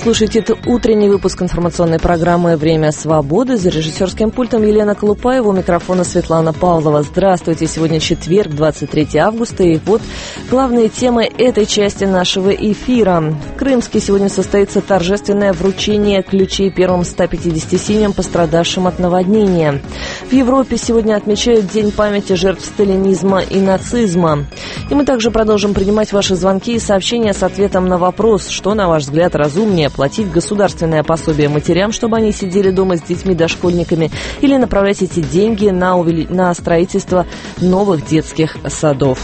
слушаете это утренний выпуск информационной программы «Время свободы». За режиссерским пультом Елена Колупаева, у микрофона Светлана Павлова. Здравствуйте. Сегодня четверг, 23 августа. И вот главные темы этой части нашего эфира. В Крымске сегодня состоится торжественное вручение ключей первым 150 семьям, пострадавшим от наводнения. В Европе сегодня отмечают День памяти жертв сталинизма и нацизма. И мы также продолжим принимать ваши звонки и сообщения с ответом на вопрос, что, на ваш взгляд, разумнее: платить государственное пособие матерям, чтобы они сидели дома с детьми-дошкольниками, или направлять эти деньги на строительство новых детских садов.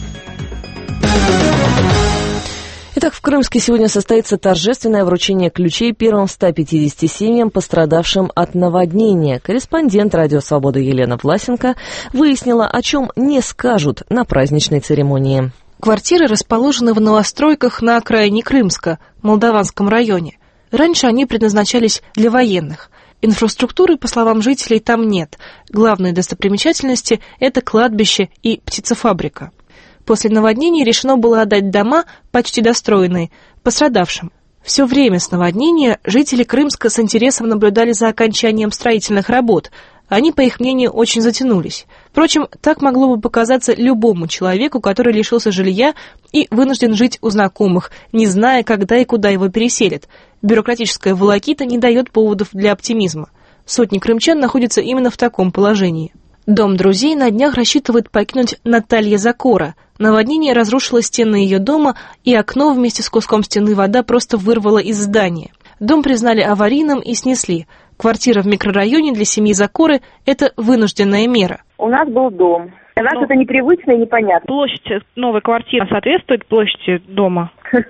Итак, в Крымске сегодня состоится торжественное вручение ключей первым 150 семьям, пострадавшим от наводнения. Корреспондент «Радио Свобода» Елена Власенко выяснила, о чем не скажут на праздничной церемонии. Квартиры расположены в новостройках на окраине Крымска, Молдаванском районе. Раньше они предназначались для военных. Инфраструктуры, по словам жителей, там нет. Главные достопримечательности – это кладбище и птицефабрика. После наводнения решено было отдать дома, почти достроенные, пострадавшим. Все время с наводнения жители Крымска с интересом наблюдали за окончанием строительных работ. Они, по их мнению, очень затянулись. Впрочем, так могло бы показаться любому человеку, который лишился жилья и вынужден жить у знакомых, не зная, когда и куда его переселят. Бюрократическая волокита не дает поводов для оптимизма. Сотни крымчан находятся именно в таком положении. Дом друзей на днях рассчитывает покинуть Наталья Закора. Наводнение разрушило стены ее дома, и окно вместе с куском стены вода просто вырвало из здания. Дом признали аварийным и снесли. Квартира в микрорайоне для семьи Закоры – это вынужденная мера. У нас был дом. Для нас это непривычно и непонятно. Площадь новой квартиры соответствует площади дома?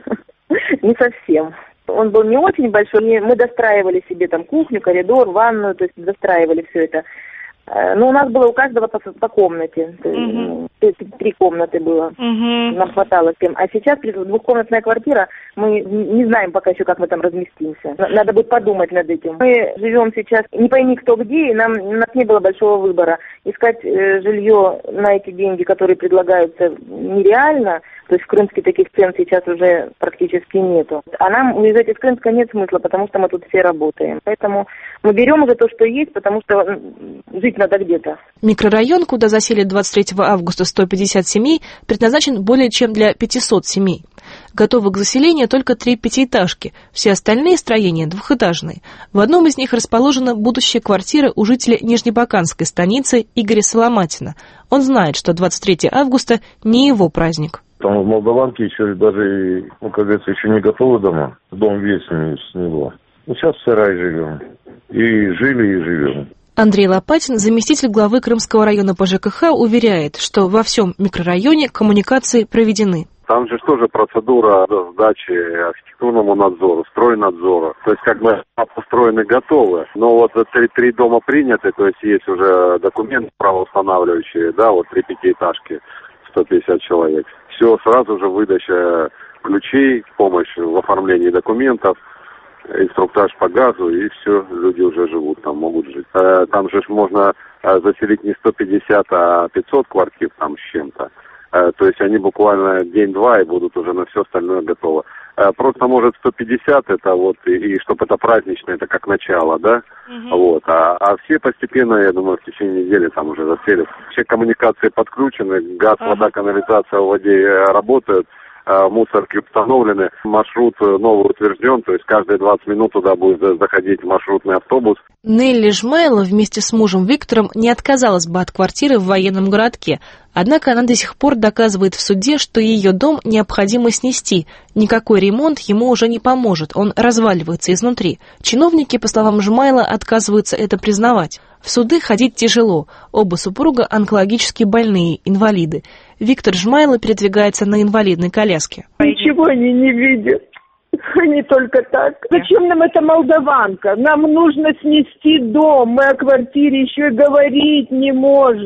Не совсем. Он был не очень большой. Мы достраивали себе там кухню, коридор, ванную, то есть достраивали все это. Но у нас было у каждого по комнате. То есть 3 комнаты было. Нам хватало всем. А сейчас двухкомнатная квартира, мы не знаем пока еще, как мы там разместимся. Надо будет подумать над этим. Мы живем сейчас не пойми кто где, и у нас не было большого выбора. Искать жилье на эти деньги, которые предлагаются, нереально. То есть в Крымске таких цен сейчас уже практически нету. А нам уезжать из Крымска нет смысла, потому что мы тут все работаем. Поэтому мы берем уже то, что есть, потому что жить надо где-то. Микрорайон, куда засели 23 августа 150 семей, предназначен более чем для 500 семей. Готовы к заселению только 3 пятиэтажки, все остальные строения двухэтажные. В одном из них расположена будущая квартира у жителя Нижнебаканской станицы Игоря Соломатина. Он знает, что 23 августа не его праздник. Там в Молдаванке еще даже, как говорится, еще не готовы дома. Дом весь с него. Сейчас в сарае живем. И жили, и живем. Андрей Лопатин, заместитель главы Крымского района по ЖКХ, уверяет, что во всем микрорайоне коммуникации проведены. Там же тоже процедура сдачи архитектурному надзору, стройнадзора. То есть как бы построены готовы, но вот 3 дома приняты, то есть есть уже документы правоустанавливающие, да, вот 3 пятиэтажки, 150 человек. Все, сразу же выдача ключей, помощь в оформлении документов, инструктаж по газу, и все, люди уже живут, там могут жить. Там же можно заселить не 150, а 500 квартир там с чем-то. То есть они буквально день-два и будут уже на все остальное готовы. Просто, может, 150 это вот, и чтобы это праздничное, это как начало, да? Вот. А все постепенно, я думаю, в течение недели там уже заселят. Все коммуникации подключены, газ, вода, канализация в воде работают. Мусорки установлены, маршрут новый утвержден, то есть каждые 20 минут туда будет заходить маршрутный автобус. Нелли Жмайло вместе с мужем Виктором не отказалась бы от квартиры в военном городке, однако она до сих пор доказывает в суде, что ее дом необходимо снести. Никакой ремонт ему уже не поможет, он разваливается изнутри. Чиновники, по словам Жмайло, отказываются это признавать. В суды ходить тяжело, оба супруга онкологически больные, инвалиды. Виктор Жмайло передвигается на инвалидной коляске. Ничего они не видят, они только так. Зачем нам эта Молдаванка? Нам нужно снести дом, мы о квартире еще и говорить не можем.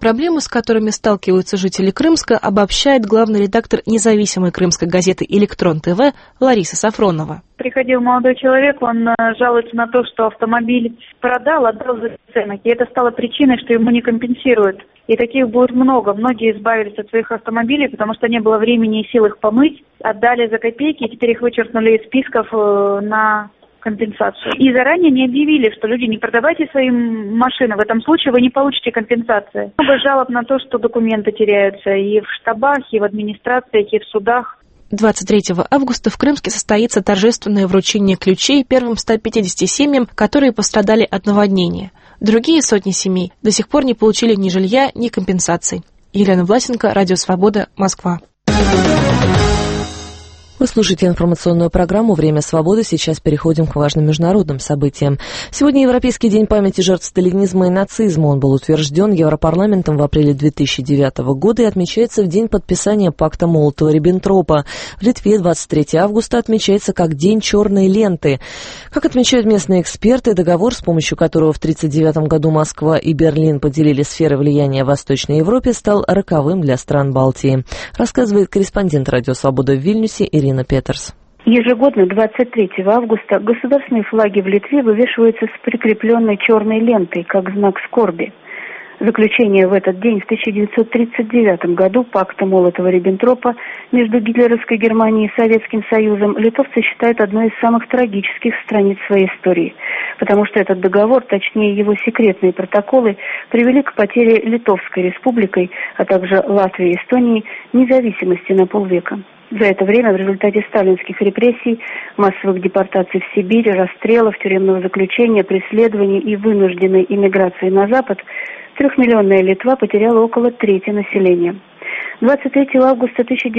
Проблемы, с которыми сталкиваются жители Крымска, обобщает главный редактор независимой крымской газеты «Электрон ТВ» Лариса Сафронова. Приходил молодой человек, он жалуется на то, что автомобиль отдал за бесценок, и это стало причиной, что ему не компенсируют. И таких будет много. Многие избавились от своих автомобилей, потому что не было времени и сил их помыть, отдали за копейки, и теперь их вычеркнули из списков на компенсацию. И заранее не объявили, что люди, не продавайте свои машины, в этом случае вы не получите компенсации. Много жалоб на то, что документы теряются и в штабах, и в администрациях, и в судах. 23 августа в Крымске состоится торжественное вручение ключей первым 150 семьям, которые пострадали от наводнения. Другие сотни семей до сих пор не получили ни жилья, ни компенсаций. Елена Власенко, Радио Свобода, Москва. Вы слушаете информационную программу «Время свободы». Сейчас переходим к важным международным событиям. Сегодня Европейский день памяти жертв сталинизма и нацизма. Он был утвержден Европарламентом в апреле 2009 года и отмечается в день подписания пакта Молотова-Риббентропа. В Литве 23 августа отмечается как День черной ленты. Как отмечают местные эксперты, договор, с помощью которого в 1939 году Москва и Берлин поделили сферы влияния в Восточной Европе, стал роковым для стран Балтии. Рассказывает корреспондент «Радио Свобода» в Вильнюсе Ирина Петерс. Ежегодно 23 августа государственные флаги в Литве вывешиваются с прикрепленной черной лентой, как знак скорби. Заключение в этот день в 1939 году пакта Молотова-Риббентропа между гитлеровской Германией и Советским Союзом литовцы считают одной из самых трагических страниц своей истории, потому что этот договор, точнее его секретные протоколы, привели к потере Литовской республикой, а также Латвии и Эстонии независимости на полвека. За это время в результате сталинских репрессий, массовых депортаций в Сибирь, расстрелов, тюремного заключения, преследований и вынужденной эмиграции на Запад 3-миллионная Литва потеряла около трети населения. 23 августа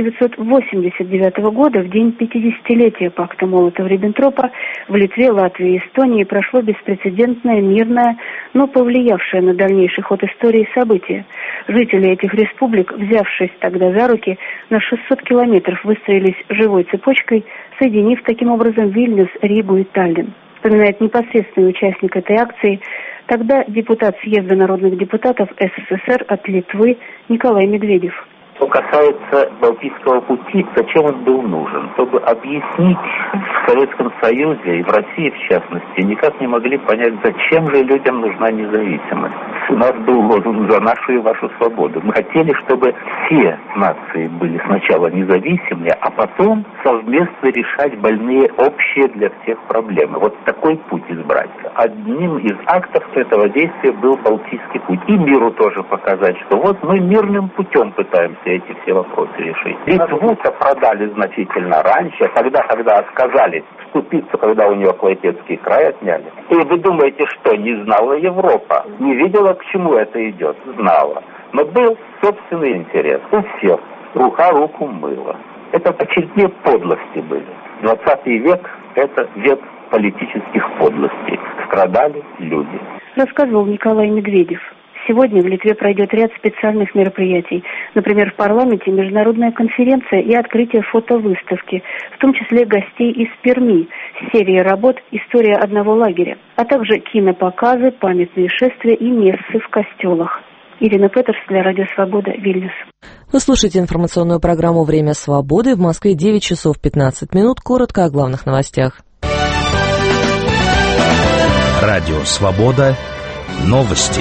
1989 года, в день 50-летия пакта Молотова-Риббентропа, в Литве, Латвии и Эстонии прошло беспрецедентное, мирное, но повлиявшее на дальнейший ход истории событие. Жители этих республик, взявшись тогда за руки, на 600 километров выстроились живой цепочкой, соединив таким образом Вильнюс, Ригу и Таллин. Вспоминает непосредственный участник этой акции, тогда депутат Съезда народных депутатов СССР от Литвы Николай Медведев. Что касается Балтийского пути, зачем он был нужен? Чтобы объяснить в Советском Союзе и в России, в частности, никак не могли понять, зачем же людям нужна независимость. У нас был лозунг «За нашу и вашу свободу». Мы хотели, чтобы все нации были сначала независимые, а потом совместно решать больные общие для всех проблемы. Вот такой путь избрать. Одним из актов этого действия был Балтийский путь. И миру тоже показать, что вот мы мирным путем пытаемся эти все вопросы решить. Литву-то продали значительно раньше, тогда, когда отказались вступиться, когда у нее Клайпедский край отняли. И вы думаете, что не знала Европа? Не видела, к чему это идет? Знала. Но был собственный интерес у всех. Рука руку мыла. Это очередные подлости были. 20 век – это век политических подлостей. Страдали люди. Рассказывал Николай Медведев. Сегодня в Литве пройдет ряд специальных мероприятий. Например, в парламенте международная конференция и открытие фотовыставки, в том числе гостей из Перми, серии работ «История одного лагеря», а также кинопоказы, памятные шествия и мессы в костелах. Ирина Петерс для Радио Свобода, Вильнюс. Вы слушаете информационную программу «Время свободы». В Москве 9 часов 15 минут. Коротко о главных новостях. Радио Свобода. Новости.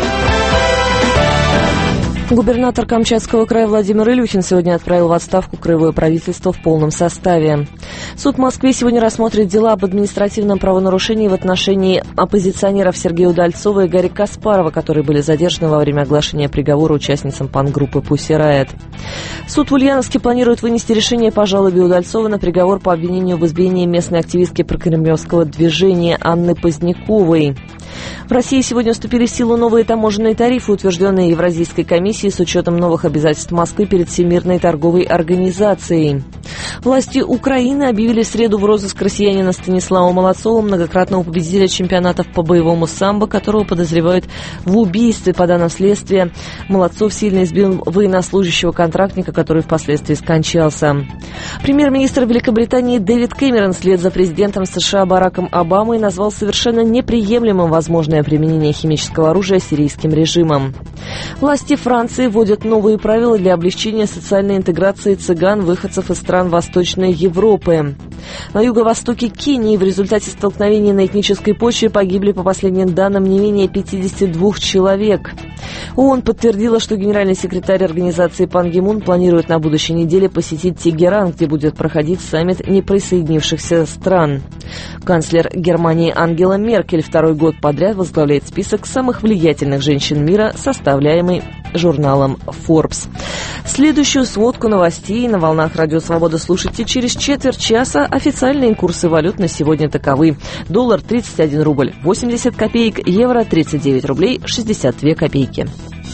Губернатор Камчатского края Владимир Илюхин сегодня отправил в отставку краевое правительство в полном составе. Суд в Москве сегодня рассмотрит дела об административном правонарушении в отношении оппозиционеров Сергея Удальцова и Гарри Каспарова, которые были задержаны во время оглашения приговора участницам панк-группы Pussy Riot. Суд в Ульяновске планирует вынести решение по жалобе Удальцова на приговор по обвинению в избиении местной активистки прокремлевского движения Анны Поздняковой. В России сегодня вступили в силу новые таможенные тарифы, утвержденные Евразийской комиссией с учетом новых обязательств Москвы перед Всемирной торговой организацией. Власти Украины объявили в среду в розыск россиянина Станислава Молодцова, многократного победителя чемпионатов по боевому самбо, которого подозревают в убийстве. По данным следствия, Молодцов сильно избил военнослужащего контрактника, который впоследствии скончался. Премьер-министр Великобритании Дэвид Кэмерон вслед за президентом США Бараком Обамой назвал совершенно неприемлемым возможность возможное применение химического оружия сирийским режимом. Власти Франции вводят новые правила для облегчения социальной интеграции цыган, выходцев из стран Восточной Европы. На юго-востоке Кении в результате столкновений на этнической почве погибли, по последним данным, не менее 52 человек. ООН подтвердила, что генеральный секретарь организации Пан Ги Мун планирует на будущей неделе посетить Тегеран, где будет проходить саммит неприсоединившихся стран. Канцлер Германии Ангела Меркель второй год подряд возглавляет список самых влиятельных женщин мира, составляемый журналом Forbes. Следующую сводку новостей на волнах Радио Свобода слушайте через четверть часа. Официальные курсы валют на сегодня таковы. Доллар 31 рубль 80 копеек, евро 39 рублей 62 копейки.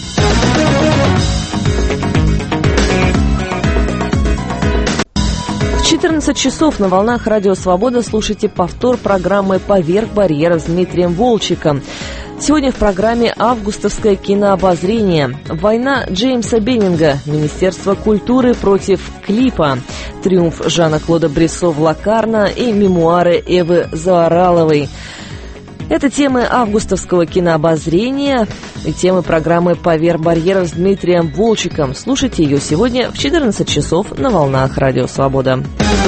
В 14 часов на волнах Радио Свобода слушайте повтор программы «Поверх барьеров» с Дмитрием Волчиком. Сегодня в программе «Августовское кинообозрение». Война Джеймса Беннинга. Министерство культуры против клипа. Триумф Жана-Клода Брессо в Локарно и мемуары Эвы Заораловой. Это темы августовского кинообозрения и темы программы «Поверх барьеров» с Дмитрием Волчиком. Слушайте ее сегодня в 14 часов на волнах Радио Свобода.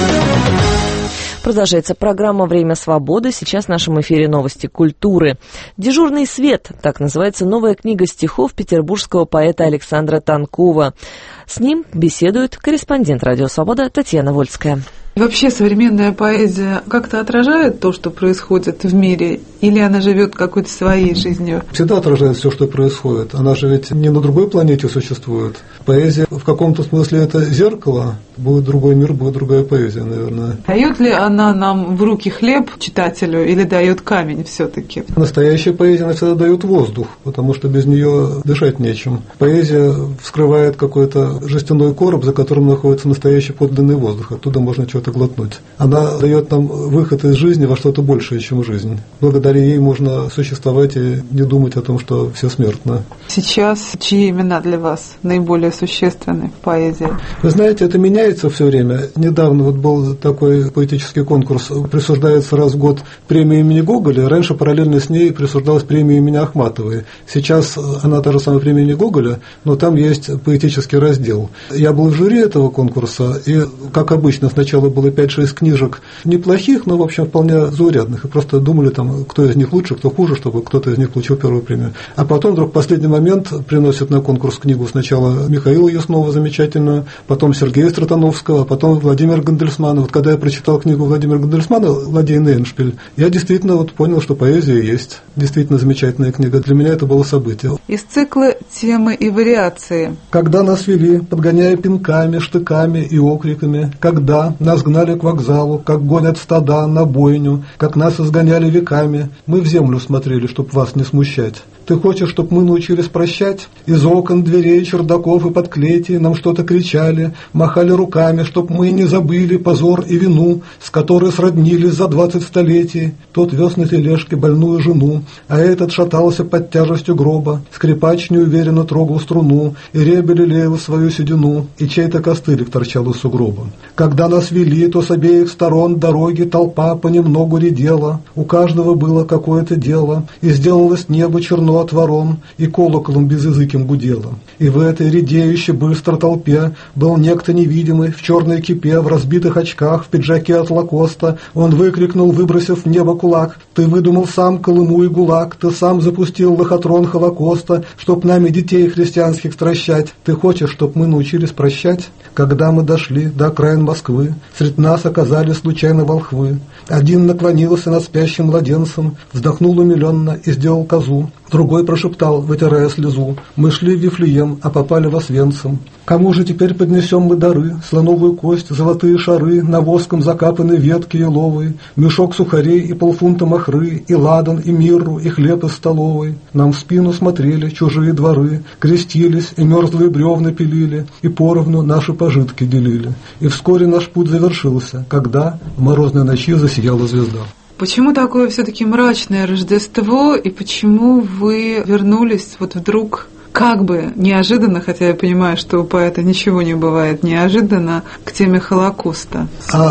Продолжается программа «Время свободы». Сейчас в нашем эфире новости культуры. «Дежурный свет» — так называется новая книга стихов петербургского поэта Александра Тонкова. С ним беседует корреспондент «Радио Свобода» Татьяна Вольская. Вообще современная поэзия как-то отражает то, что происходит в мире, или она живет какой-то своей жизнью? Всегда отражает все, что происходит. Она же ведь не на другой планете существует. Поэзия в каком-то смысле это зеркало. Будет другой мир, будет другая поэзия, наверное. Дает ли она нам в руки хлеб читателю или дает камень все-таки? Настоящая поэзия она всегда дает воздух, потому что без нее дышать нечем. Поэзия вскрывает какой-то жестяной короб, за которым находится настоящий подлинный воздух. Оттуда можно что-то глотнуть. Она дает нам выход из жизни во что-то большее, чем жизнь. Благодаря ей можно существовать и не думать о том, что все смертно. Сейчас чьи имена для вас наиболее существенны в поэзии? Вы знаете, это меняется все время. Недавно вот был такой поэтический конкурс, присуждается раз в год премия имени Гоголя. Раньше параллельно с ней присуждалась премия имени Ахматовой. Сейчас она та же самая премия имени Гоголя, но там есть поэтический раздел. Я был в жюри этого конкурса, и, как обычно, сначала было 5-6 книжек неплохих, но, в общем, вполне заурядных. И просто думали, там, кто из них лучше, кто хуже, чтобы кто-то из них получил первую премию. А потом вдруг в последний момент приносят на конкурс книгу сначала Михаила Яснова замечательную, потом Сергея Стратановского, а потом Владимира Гандельсмана. Вот когда я прочитал книгу Владимира Гандельсмана «Ладейный Эндшпиль», я действительно вот понял, что поэзия есть. Действительно замечательная книга. Для меня это было событие. Из цикла «Темы и вариации». Когда нас вели, подгоняя пинками, штыками и окриками, когда нас гнали к вокзалу, как гонят стада на бойню, как нас изгоняли веками, мы в землю смотрели, чтоб вас не смущать. Ты хочешь, чтоб мы научились прощать? Из окон, дверей, чердаков и подклетий нам что-то кричали, махали руками, чтоб мы не забыли позор и вину, с которой сроднились за 20 столетий. Тот вез на тележке больную жену, а этот шатался под тяжестью гроба. Скрипач неуверенно трогал струну, и ребе лелеял свою седину, и чей-то костылик торчал из сугроба. Когда нас вели, то с обеих сторон дороги толпа понемногу редела, у каждого было какое-то дело, и сделалось небо черно от ворон, и колоколом безязыким гудело. И в этой редеющей быстро толпе был некто невидимый, в черной кипе, в разбитых очках, в пиджаке от Лакоста. Он выкрикнул, выбросив в небо кулак: «Ты выдумал сам Колыму и ГУЛАГ, ты сам запустил лохотрон Холокоста, чтоб нами детей христианских стращать. Ты хочешь, чтоб мы научились прощать?» Когда мы дошли до окраин Москвы, среди нас оказались случайно волхвы. Один наклонился над спящим младенцем, вздохнул умиленно и сделал козу. Другой прошептал, вытирая слезу: «Мы шли в Вифлеем, а попали в Освенцим. Кому же теперь поднесем мы дары? Слоновую кость, золотые шары, на воском закапанные ветки еловой, мешок сухарей и полфунта махры, и ладан, и мирру, и хлеб из столовой. Нам в спину смотрели чужие дворы, крестились и мерзлые бревна пилили, и поровну наши пожитки делили. И вскоре наш путь завершился, когда в морозной ночи засияла звезда». Почему такое все-таки мрачное Рождество, и почему вы вернулись вот вдруг, как бы неожиданно, хотя я понимаю, что у поэта ничего не бывает неожиданно, к теме Холокоста?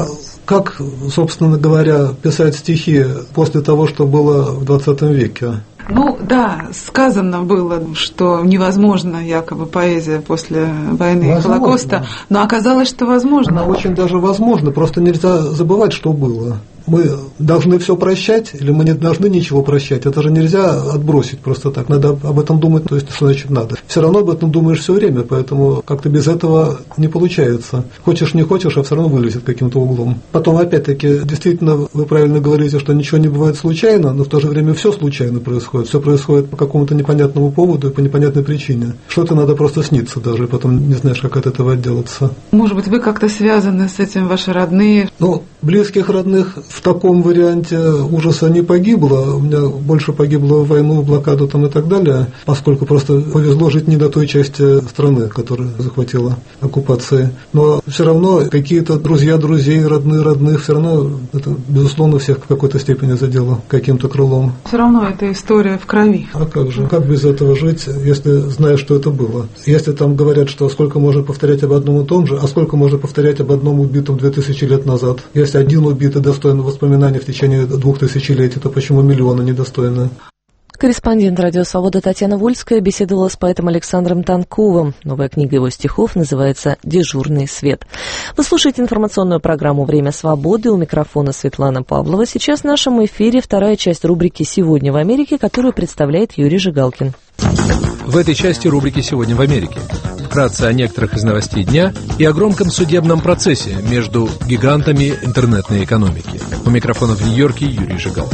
Как, собственно говоря, писать стихи после того, что было в 20 веке? Ну да, сказано было, что невозможно якобы поэзия после войны и Холокоста, но оказалось, что возможно. Она очень даже возможно, просто нельзя забывать, что было. Мы должны все прощать, или мы не должны ничего прощать? Это же нельзя отбросить просто так. Надо об этом думать, то есть что значит надо. Все равно об этом думаешь все время, поэтому как-то без этого не получается. Хочешь, не хочешь, а все равно вылезет каким-то углом. Потом, опять-таки, действительно, вы правильно говорите, что ничего не бывает случайно, но в то же время все случайно происходит. Все происходит по какому-то непонятному поводу и по непонятной причине. Что-то надо просто сниться даже, и потом не знаешь, как от этого отделаться. Может быть, вы как-то связаны с этим, ваши родные? Ну, близких родных в таком варианте ужаса не погибло. У меня больше погибло в войну, в блокаду там и так далее, поскольку просто повезло жить не до той части страны, которая захватила оккупацией. Но все равно какие-то друзья друзей, родные родных, все равно это, безусловно, всех в какой-то степени задело каким-то крылом. Все равно это история в крови. А как же? Как без этого жить, если знаешь, что это было? Если там говорят, что сколько можно повторять об одном и том же, а сколько можно повторять об одном убитом 2000 лет назад? Если один убитый достоин воспоминаний в течение 2000-летий, то почему миллионы недостойны? Корреспондент «Радио Свобода» Татьяна Вольская беседовала с поэтом Александром Танковым. Новая книга его стихов называется «Дежурный свет». Вы слушаете информационную программу «Время свободы». У микрофона Светлана Павлова. Сейчас в нашем эфире вторая часть рубрики «Сегодня в Америке», которую представляет Юрий Жигалкин. В этой части рубрики «Сегодня в Америке» вкратце о некоторых из новостей дня и о громком судебном процессе между гигантами интернетной экономики. У микрофона в Нью-Йорке Юрий Жигалкин.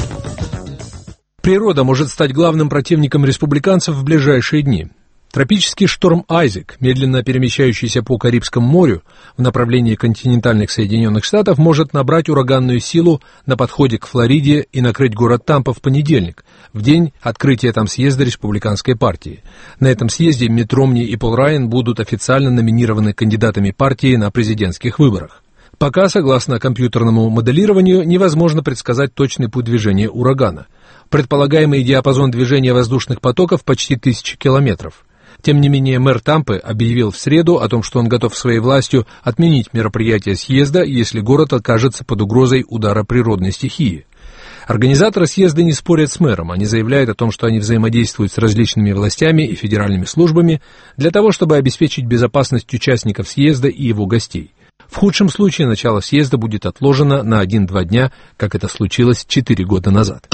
Природа может стать главным противником республиканцев в ближайшие дни. Тропический шторм Айзек, медленно перемещающийся по Карибскому морю в направлении континентальных Соединенных Штатов, может набрать ураганную силу на подходе к Флориде и накрыть город Тампа в понедельник, в день открытия там съезда республиканской партии. На этом съезде Митт Ромни и Пол Райан будут официально номинированы кандидатами партии на президентских выборах. Пока, согласно компьютерному моделированию, невозможно предсказать точный путь движения урагана. Предполагаемый диапазон движения воздушных потоков почти 1000 километров. Тем не менее, мэр Тампы объявил в среду о том, что он готов своей властью отменить мероприятие съезда, если город окажется под угрозой удара природной стихии. Организаторы съезда не спорят с мэром, они заявляют о том, что они взаимодействуют с различными властями и федеральными службами для того, чтобы обеспечить безопасность участников съезда и его гостей. В худшем случае начало съезда будет отложено на 1-2 дня, как это случилось 4 года назад.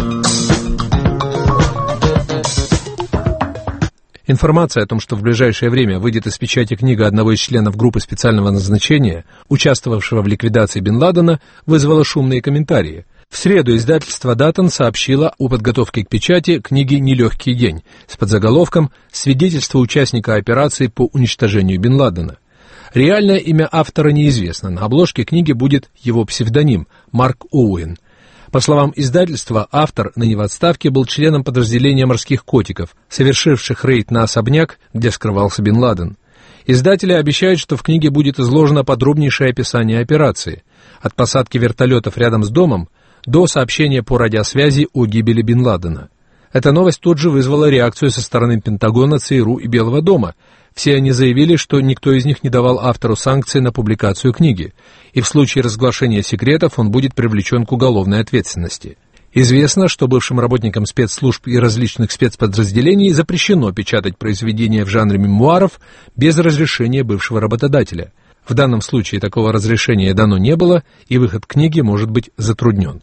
Информация о том, что в ближайшее время выйдет из печати книга одного из членов группы специального назначения, участвовавшего в ликвидации Бен Ладена, вызвала шумные комментарии. В среду издательство «Даттон» сообщило о подготовке к печати книги «Нелегкий день» с подзаголовком «Свидетельство участника операции по уничтожению Бен Ладена». Реальное имя автора неизвестно. На обложке книги будет его псевдоним Марк Оуэн. По словам издательства, автор, ныне в отставке, был членом подразделения морских котиков, совершивших рейд на особняк, где скрывался Бен Ладен. Издатели обещают, что в книге будет изложено подробнейшее описание операции, от посадки вертолетов рядом с домом до сообщения по радиосвязи о гибели Бен Ладена. Эта новость тут же вызвала реакцию со стороны Пентагона, ЦРУ и Белого дома. Все они заявили, что никто из них не давал автору санкций на публикацию книги, и в случае разглашения секретов он будет привлечен к уголовной ответственности. Известно, что бывшим работникам спецслужб и различных спецподразделений запрещено печатать произведения в жанре мемуаров без разрешения бывшего работодателя. В данном случае такого разрешения дано не было, и выход книги может быть затруднен.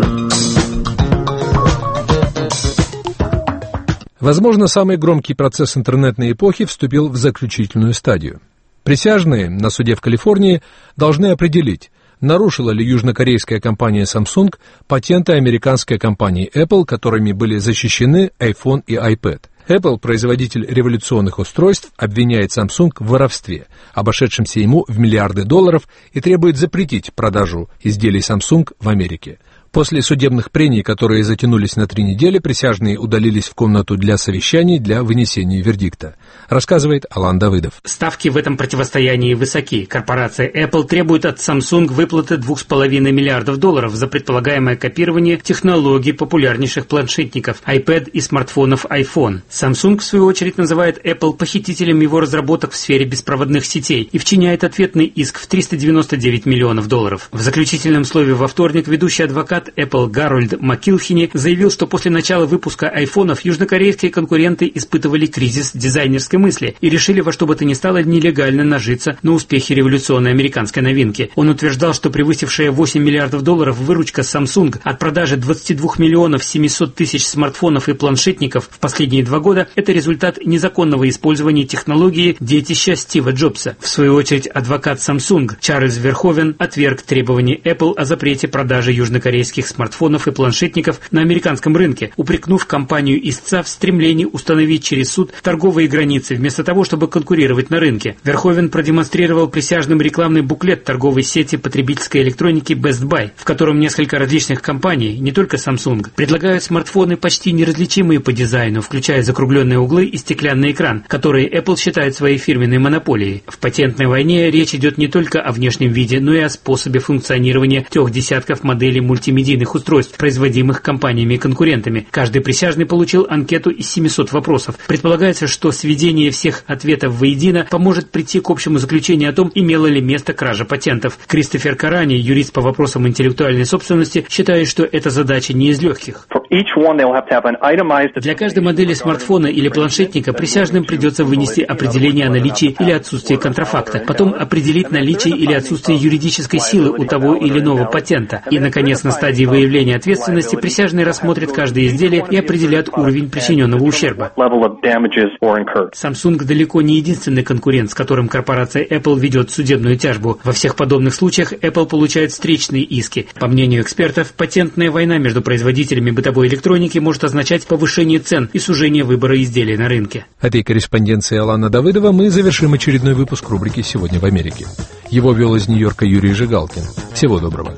Возможно, самый громкий процесс интернетной эпохи вступил в заключительную стадию. Присяжные на суде в Калифорнии должны определить, нарушила ли южнокорейская компания Samsung патенты американской компании Apple, которыми были защищены iPhone и iPad. Apple, производитель революционных устройств, обвиняет Samsung в воровстве, обошедшемся ему в миллиарды долларов, и требует запретить продажу изделий Samsung в Америке. После судебных прений, которые затянулись на 3 недели, присяжные удалились в комнату для совещаний для вынесения вердикта. Рассказывает Алан Давыдов. Ставки в этом противостоянии высоки. Корпорация Apple требует от Samsung выплаты $2,5 миллиардов за предполагаемое копирование технологий популярнейших планшетников iPad и смартфонов iPhone. Samsung, в свою очередь, называет Apple похитителем его разработок в сфере беспроводных сетей и вчиняет ответный иск в $399 миллионов. В заключительном слове во вторник ведущий адвокат Apple Гарольд Маккилхини заявил, что после начала выпуска айфонов южнокорейские конкуренты испытывали кризис дизайнерской мысли и решили во что бы то ни стало нелегально нажиться на успехе революционной американской новинки. Он утверждал, что превысившая $8 миллиардов выручка Samsung от продажи 22 миллионов 700 тысяч смартфонов и планшетников в последние 2 года – это результат незаконного использования технологии детища Стива Джобса. В свою очередь, адвокат Samsung Чарльз Верховен отверг требования Apple о запрете продажи южнокорейских смартфонов и планшетников на американском рынке, упрекнув компанию истца в стремлении установить через суд торговые границы вместо того, чтобы конкурировать на рынке. Верховен продемонстрировал присяжным рекламный буклет торговой сети потребительской электроники Best Buy, в котором несколько различных компаний, не только Samsung, предлагают смартфоны почти неразличимые по дизайну, включая закругленные углы и стеклянный экран, которые Apple считает своей фирменной монополией. В патентной войне речь идет не только о внешнем виде, но и о способе функционирования 3 десятков моделей мультимедийных устройств, производимых компаниями и конкурентами. Каждый присяжный получил анкету из 700 вопросов. Предполагается, что сведение всех ответов воедино поможет прийти к общему заключению о том, имела ли место кража патентов. Кристофер Карани, юрист по вопросам интеллектуальной собственности, считает, что эта задача не из легких. Для каждой модели смартфона или планшетника присяжным придется вынести определение о наличии или отсутствии контрафакта, потом определить наличие или отсутствие юридической силы у того или иного патента. И, наконец, на стадии выявления ответственности присяжные рассмотрят каждое изделие и определят уровень причиненного ущерба. Samsung далеко не единственный конкурент, с которым корпорация Apple ведет судебную тяжбу. Во всех подобных случаях Apple получает встречные иски. По мнению экспертов, патентная война между производителями бытовой электроники может означать повышение цен и сужение выбора изделий на рынке. Этой корреспонденцией Алана Давыдова мы завершим очередной выпуск рубрики «Сегодня в Америке». Его вел из Нью-Йорка Юрий Жигалкин. Всего доброго.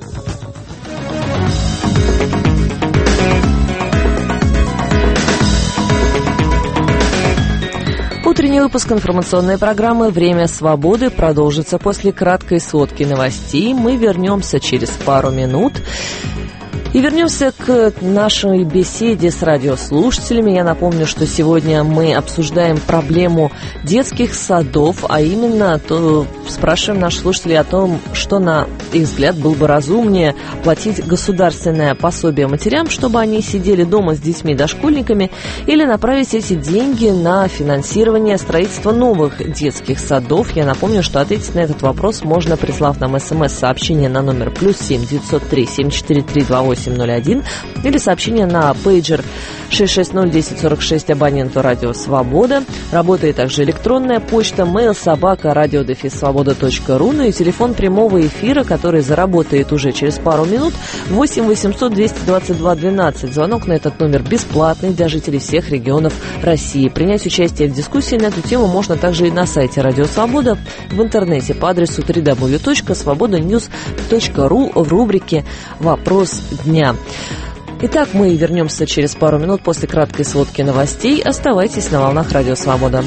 Утренний выпуск информационной программы «Время свободы» продолжится после краткой сводки новостей. Мы вернемся через пару минут. И вернемся к нашей беседе с радиослушателями. Я напомню, что сегодня мы обсуждаем проблему детских садов, а именно спрашиваем наших слушателей о том, что, на их взгляд, было бы разумнее платить государственное пособие матерям, чтобы они сидели дома с детьми-дошкольниками, или направить эти деньги на финансирование строительства новых детских садов. Я напомню, что ответить на этот вопрос можно, прислав нам смс-сообщение на номер +7 903 743 2801 или сообщение на пейджер 660-1046 абоненту «Радио Свобода». Работает также электронная почта mail@radio-svoboda.ru, ну и телефон прямого эфира, который заработает уже через пару минут, 8 800 222 12. Звонок на этот номер бесплатный для жителей всех регионов России. Принять участие в дискуссии на эту тему можно также и на сайте «Радио Свобода», в интернете по адресу www.svobodanews.ru в рубрике «Вопрос дня». Итак, мы вернемся через пару минут после краткой сводки новостей. Оставайтесь на волнах «Радио Свобода».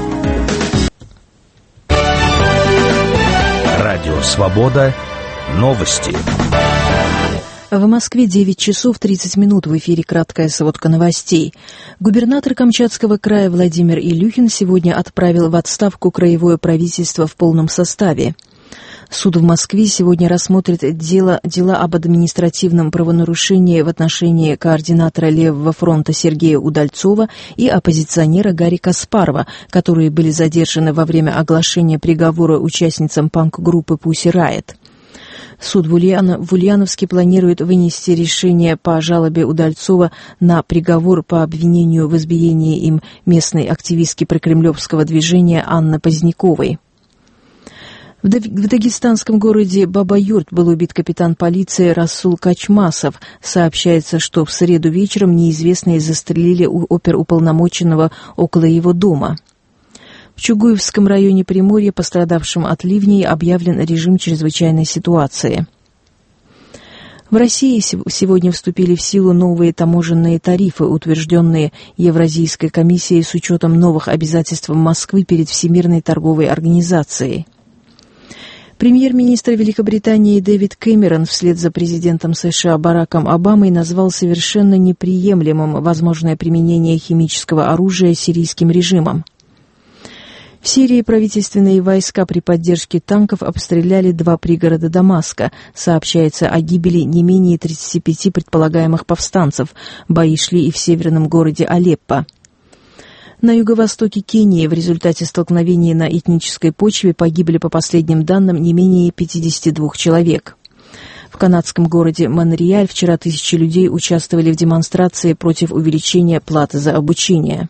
Радио Свобода. Новости. В Москве 9 часов 30 минут. В эфире краткая сводка новостей. Губернатор Камчатского края Владимир Илюхин сегодня отправил в отставку краевое правительство в полном составе. Суд в Москве сегодня рассмотрит дела об административном правонарушении в отношении координатора Левого фронта Сергея Удальцова и оппозиционера Гарри Каспарова, которые были задержаны во время оглашения приговора участницам панк-группы Pussy Riot. Суд в Ульяновске планирует вынести решение по жалобе Удальцова на приговор по обвинению в избиении им местной активистки прокремлевского движения Анны Поздняковой. В дагестанском городе Баба-Юрт был убит капитан полиции Расул Качмасов. Сообщается, что в среду вечером неизвестные застрелили оперуполномоченного около его дома. В Чугуевском районе Приморья, пострадавшим от ливней, объявлен режим чрезвычайной ситуации. В России сегодня вступили в силу новые таможенные тарифы, утвержденные Евразийской комиссией с учетом новых обязательств Москвы перед Всемирной торговой организацией. Премьер-министр Великобритании Дэвид Кэмерон вслед за президентом США Бараком Обамой назвал совершенно неприемлемым возможное применение химического оружия сирийским режимом. В Сирии правительственные войска при поддержке танков обстреляли 2 пригорода Дамаска. Сообщается о гибели не менее 35 предполагаемых повстанцев. Бои шли и в северном городе Алеппо. На юго-востоке Кении в результате столкновений на этнической почве погибли, по последним данным, не менее 52 человек. В канадском городе Монреаль вчера тысячи людей участвовали в демонстрации против увеличения платы за обучение.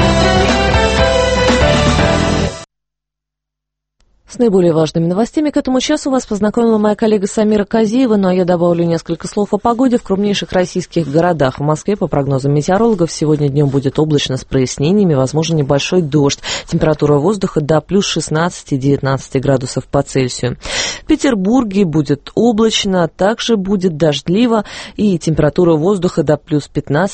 С наиболее важными новостями к этому часу вас познакомила моя коллега Самира Казиева, ну а я добавлю несколько слов о погоде в крупнейших российских городах. В Москве, по прогнозам метеорологов, сегодня днем будет облачно с прояснениями, возможен небольшой дождь. Температура воздуха до плюс 16-19 градусов по Цельсию. В Петербурге будет облачно, также будет дождливо, и температура воздуха до плюс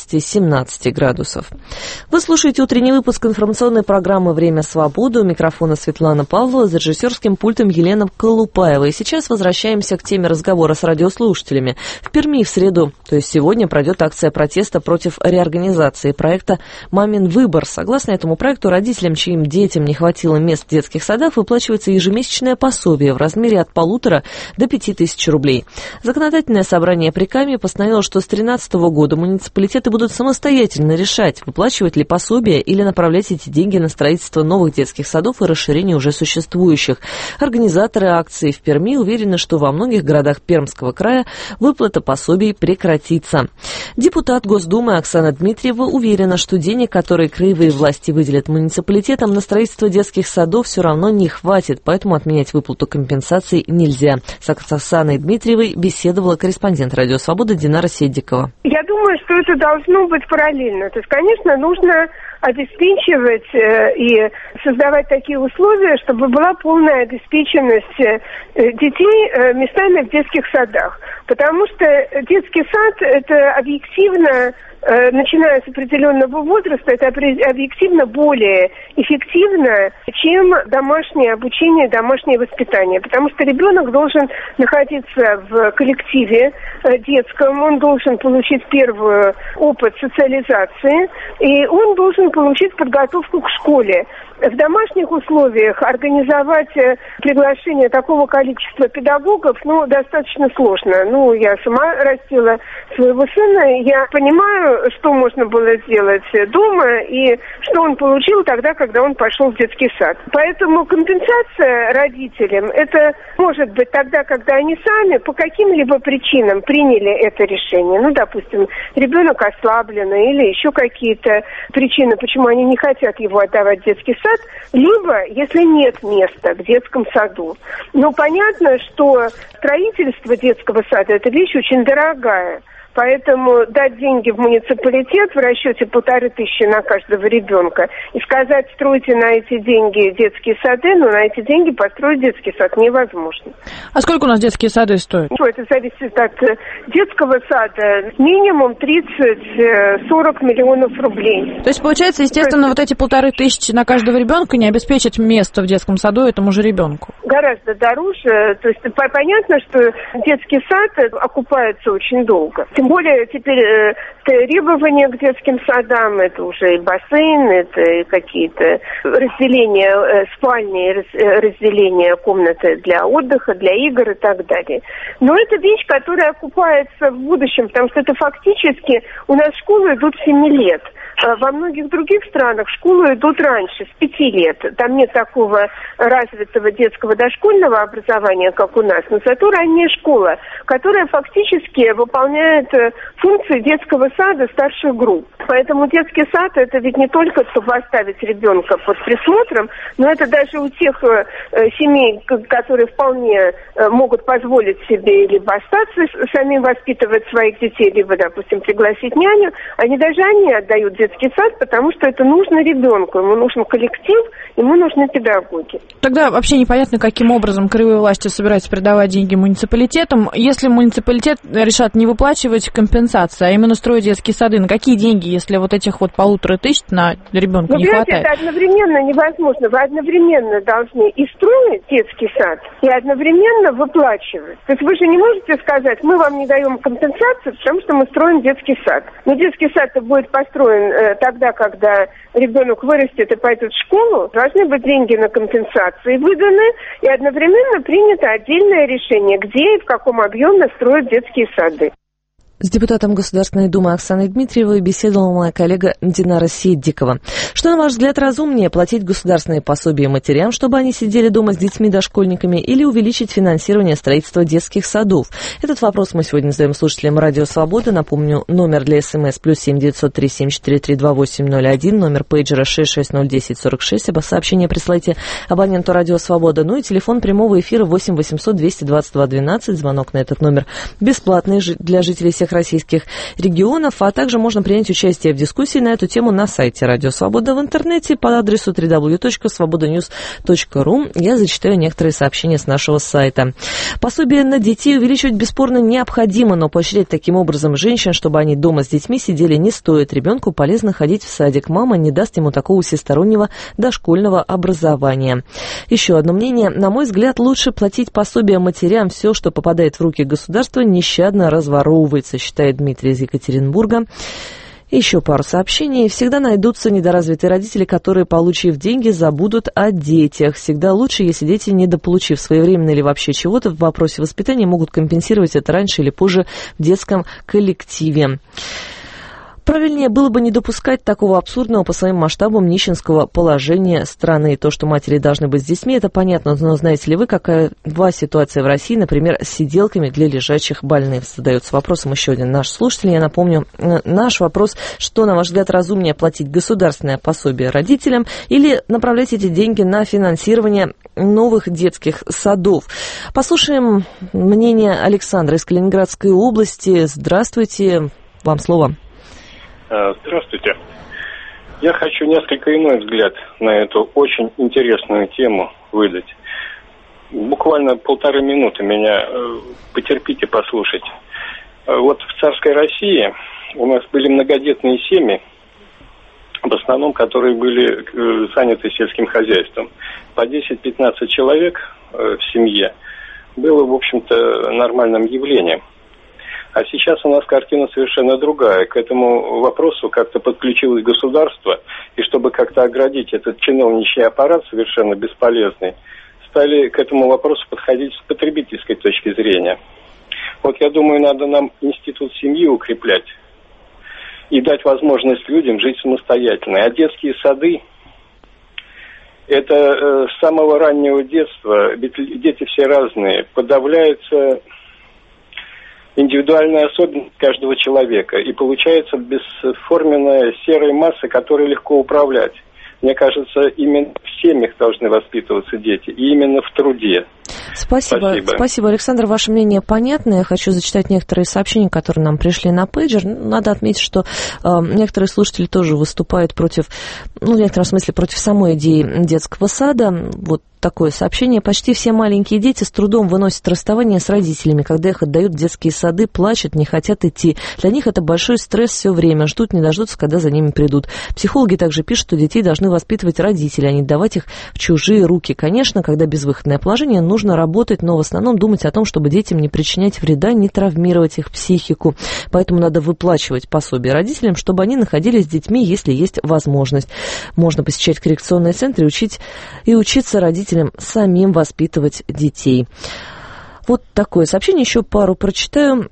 15-17 градусов. Вы слушаете утренний выпуск информационной программы «Время свободы». У микрофона Светлана Павлова, за режиссерским пультом Елена Колупаева. И сейчас возвращаемся к теме разговора с радиослушателями. В Перми в среду, то есть сегодня, пройдет акция протеста против реорганизации проекта «Мамин выбор». Согласно этому проекту, родителям, чьим детям не хватило мест в детских садах, выплачивается ежемесячное пособие в размере от 1,5 до 5 тысяч рублей. Законодательное собрание при Каме постановило, что с 2013 года муниципалитеты будут самостоятельно решать, выплачивать ли пособие или направлять эти деньги на строительство новых детских садов и расширение уже существующих. Организаторы акции в Перми уверены, что во многих городах Пермского края выплата пособий прекратится. Депутат Госдумы Оксана Дмитриева уверена, что денег, которые краевые власти выделят муниципалитетам на строительство детских садов, все равно не хватит, поэтому отменять выплату компенсаций нельзя. С Оксаной Дмитриевой беседовала корреспондент «Радио Свобода» Динара Седдикова. Я думаю, что это должно быть параллельно. То есть, конечно, нужно обеспечивать и создавать такие условия, чтобы была полная обеспеченность детей местами в детских садах. Потому что детский сад – это объективно, начиная с определенного возраста, это объективно более эффективно, чем домашнее обучение, домашнее воспитание. Потому что ребенок должен находиться в коллективе детском, он должен получить первый опыт социализации, и он должен получить подготовку к школе. В домашних условиях организовать приглашение такого количества педагогов, достаточно сложно. Я сама растила своего сына, я понимаю, что можно было сделать дома и что он получил тогда, когда он пошел в детский сад. Поэтому компенсация родителям, это может быть тогда, когда они сами по каким-либо причинам приняли это решение. Допустим, ребенок ослабленный или еще какие-то причины, почему они не хотят его отдавать в детский сад, либо если нет места в детском саду. Но понятно, что строительство детского сада – это вещь очень дорогая. Поэтому дать деньги в муниципалитет в расчете 1500 на каждого ребенка и сказать, стройте на эти деньги детские сады, на эти деньги построить детский сад невозможно. А сколько у нас детские сады стоят? Это зависит от детского сада. Минимум 30-40 миллионов рублей. То есть, получается, естественно, вот эти 1500 на каждого ребенка не обеспечат место в детском саду этому же ребенку? Гораздо дороже. То есть, понятно, что детский сад окупается очень долго. Тем более теперь требования к детским садам, это уже и бассейн, это и какие-то разделения, спальни, разделения комнаты для отдыха, для игр и так далее. Но это вещь, которая окупается в будущем, потому что это фактически у нас школы идут с 7 лет. Во многих других странах в школу идут раньше, с 5 лет. Там нет такого развитого детского дошкольного образования, как у нас, но зато ранняя школа, которая фактически выполняет функции детского сада старших групп. Поэтому детский сад – это ведь не только, чтобы оставить ребенка под присмотром, но это даже у тех семей, которые вполне могут позволить себе либо остаться самим воспитывать своих детей, либо, допустим, пригласить няню, даже они отдают детский детский сад, потому что это нужно ребенку, ему нужен коллектив, ему нужны педагоги. Тогда вообще непонятно, каким образом краевые власти собираются передавать деньги муниципалитетам. Если муниципалитет решат не выплачивать компенсации, а именно строить детские сады, на какие деньги, если вот этих вот 1500 на ребенка не хватает? Это одновременно невозможно. Вы одновременно должны и строить детский сад, и одновременно выплачивать. То есть вы же не можете сказать, мы вам не даем компенсацию, потому что мы строим детский сад. Но детский сад-то будет построен тогда, когда ребенок вырастет и пойдет в школу. Должны быть деньги на компенсации выданы, и одновременно принято отдельное решение, где и в каком объеме строят детские сады. С депутатом Государственной Думы Оксаной Дмитриевой беседовала моя коллега Динара Сиддикова. Что, на ваш взгляд, разумнее, платить государственные пособия матерям, чтобы они сидели дома с детьми-дошкольниками, или увеличить финансирование строительства детских садов? Этот вопрос мы сегодня задаем слушателям Радио Свобода. Напомню, номер для СМС +7 903 743 2801, номер пейджера 6601046. Сообщение присылайте абоненту Радио Свобода. Ну и телефон прямого эфира 8 800 222 12. Звонок на этот номер бесплатный для жителей всех российских регионов, а также можно принять участие в дискуссии на эту тему на сайте Радио Свобода в интернете по адресу www.svobodanews.ru. Я зачитаю некоторые сообщения с нашего сайта. Пособие на детей увеличивать бесспорно необходимо, но поощрять таким образом женщин, чтобы они дома с детьми сидели, не стоит. Ребенку полезно ходить в садик. Мама не даст ему такого всестороннего дошкольного образования. Еще одно мнение. На мой взгляд, лучше платить пособие матерям. Все, что попадает в руки государства, нещадно разворовывается, считает Дмитрий из Екатеринбурга. Еще пару сообщений. Всегда найдутся недоразвитые родители, которые, получив деньги, забудут о детях. Всегда лучше, если дети, недополучив своевременно или вообще чего-то в вопросе воспитания, могут компенсировать это раньше или позже в детском коллективе. Правильнее было бы не допускать такого абсурдного по своим масштабам нищенского положения страны. То, что матери должны быть с детьми, это понятно, но знаете ли вы, какая ситуация в России, например, с сиделками для лежачих больных? Задается вопросом еще один наш слушатель. Я напомню, наш вопрос, что, на ваш взгляд, разумнее, платить государственное пособие родителям или направлять эти деньги на финансирование новых детских садов? Послушаем мнение Александра из Калининградской области. Здравствуйте, вам слово. Здравствуйте. Я хочу несколько иной взгляд на эту очень интересную тему выдать. Буквально 1,5 минуты меня потерпите послушать. Вот в царской России у нас были многодетные семьи, в основном, которые были заняты сельским хозяйством. По 10-15 человек в семье было, в общем-то, нормальным явлением. А сейчас у нас картина совершенно другая. К этому вопросу как-то подключилось государство, и чтобы как-то оградить этот чиновничий аппарат совершенно бесполезный, стали к этому вопросу подходить с потребительской точки зрения. Вот я думаю, надо нам институт семьи укреплять и дать возможность людям жить самостоятельно. А детские сады – это с самого раннего детства, ведь дети все разные, подавляется индивидуальная особенность каждого человека. И получается бесформенная серая масса, которой легко управлять. Мне кажется, именно в семьях должны воспитываться дети, и именно в труде. Спасибо, Александр, ваше мнение понятно. Я хочу зачитать некоторые сообщения, которые нам пришли на пейджер. Надо отметить, что некоторые слушатели тоже выступают против, в некотором смысле, против самой идеи детского сада. Вот такое сообщение. Почти все маленькие дети с трудом выносят расставание с родителями, когда их отдают в детские сады, плачут, не хотят идти. Для них это большой стресс все время. Ждут, не дождутся, когда за ними придут. Психологи также пишут, что детей должны воспитывать родители, а не давать их в чужие руки. Конечно, когда безвыходное положение, нужно работать, но в основном думать о том, чтобы детям не причинять вреда, не травмировать их психику. Поэтому надо выплачивать пособие родителям, чтобы они находились с детьми, если есть возможность. Можно посещать коррекционные центры и учиться родителям самим воспитывать детей. Вот такое сообщение, еще пару прочитаю.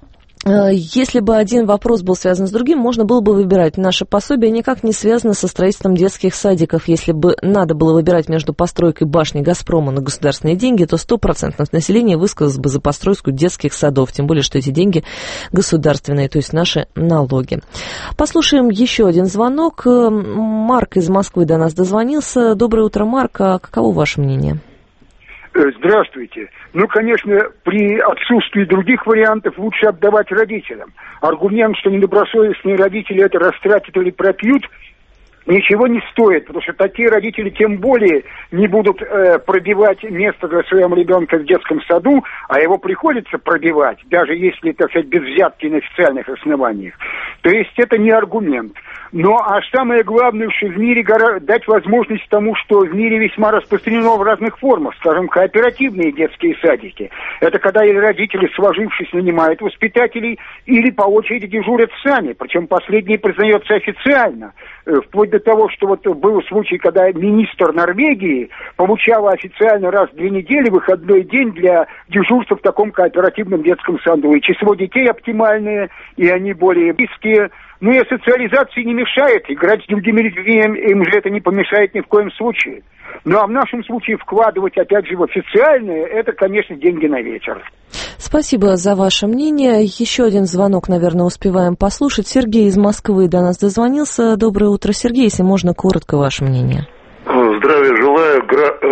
Если бы один вопрос был связан с другим, можно было бы выбирать. Наше пособие никак не связано со строительством детских садиков. Если бы надо было выбирать между постройкой башни «Газпрома» на государственные деньги, то 100% населения высказалось бы за постройку детских садов. Тем более, что эти деньги государственные, то есть наши налоги. Послушаем еще один звонок. Марк из Москвы до нас дозвонился. Доброе утро, Марк. А каково ваше мнение? Здравствуйте. Ну, конечно, при отсутствии других вариантов лучше отдавать родителям. Аргумент, что недобросовестные родители это растратят или пропьют, ничего не стоит, потому что такие родители тем более не будут пробивать место для своего ребенка в детском саду, а его приходится пробивать, даже если, так сказать, без взятки на официальных основаниях. То есть это не аргумент. Но а самое главное, что в мире дать возможность тому, что в мире весьма распространено в разных формах, скажем, кооперативные детские садики. Это когда родители, сложившись, нанимают воспитателей или по очереди дежурят сами, причем последнее признается официально, вплоть до того, что вот был случай, когда министр Норвегии получала официально раз в 2 недели выходной день для дежурства в таком кооперативном детском саду. И число детей оптимальное, и они более близкие. Ну и социализации не мешает, играть с другими людьми им же это не помешает ни в коем случае. Ну а в нашем случае вкладывать опять же в официальное, это, конечно, деньги на ветер. Спасибо за ваше мнение. Еще один звонок, наверное, успеваем послушать. Сергей из Москвы до нас дозвонился. Доброе утро, Сергей, если можно, коротко ваше мнение. Здравия желаю,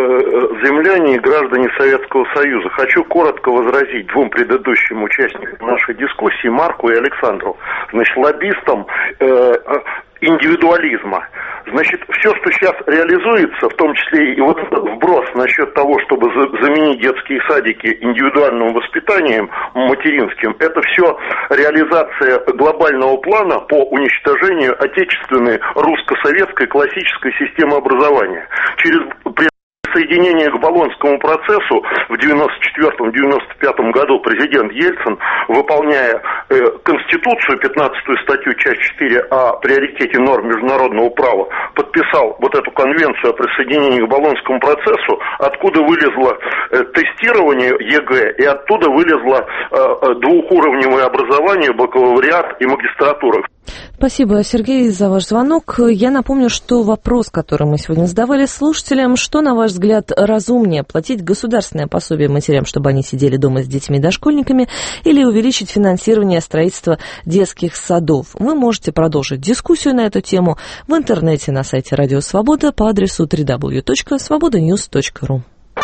земляне и граждане Советского Союза. Хочу коротко возразить 2 предыдущим участникам нашей дискуссии, Марку и Александру. Значит, лоббистам индивидуализма. Значит, все, что сейчас реализуется, в том числе и вот вброс насчет того, чтобы заменить детские садики индивидуальным воспитанием материнским, это все реализация глобального плана по уничтожению отечественной русско-советской классической системы образования. Через присоединение к Болонскому процессу в 1994-1995 году президент Ельцин, выполняя Конституцию, 15-ю статью, часть 4 о приоритете норм международного права, подписал вот эту конвенцию о присоединении к Болонскому процессу, откуда вылезло тестирование ЕГЭ, и оттуда вылезло двухуровневое образование, бакалавриат и магистратура. Спасибо, Сергей, за ваш звонок. Я напомню, что вопрос, который мы сегодня задавали слушателям, что, на ваш взгляд, разумнее, платить государственное пособие матерям, чтобы они сидели дома с детьми и дошкольниками, или увеличить финансирование строительства детских садов? Вы можете продолжить дискуссию на эту тему в интернете на сайте Радио Свобода по адресу www.svobodanews.ru.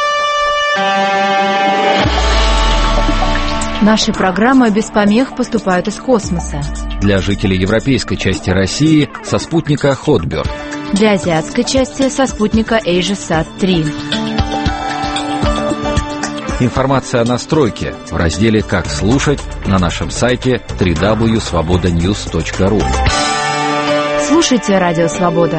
Наши программы без помех поступают из космоса. Для жителей европейской части России со спутника Hotbird. Для азиатской части со спутника AsiaSat-3. Информация о настройке в разделе «Как слушать» на нашем сайте www.svobodanews.ru. Слушайте Радио Свобода.